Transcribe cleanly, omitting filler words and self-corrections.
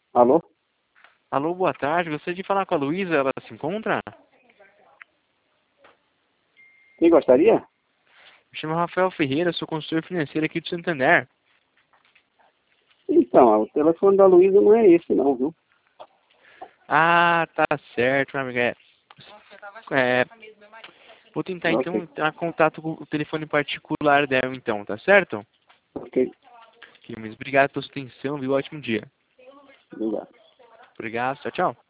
Alô? Alô, boa tarde. Gostaria de falar com a Luísa. Ela se encontra? Quem gostaria? Me chamo Rafael Ferreira, sou consultor financeiro aqui do Santander. Então, o telefone da Luísa não é esse não, viu? Ah, tá certo, meu amigo. É, vou tentar então Ok, entrar em contato com o telefone particular dela, então, tá certo? ok. Ok, mas obrigado pela sua atenção, viu? Ótimo dia. Obrigado. Obrigado, tchau, tchau.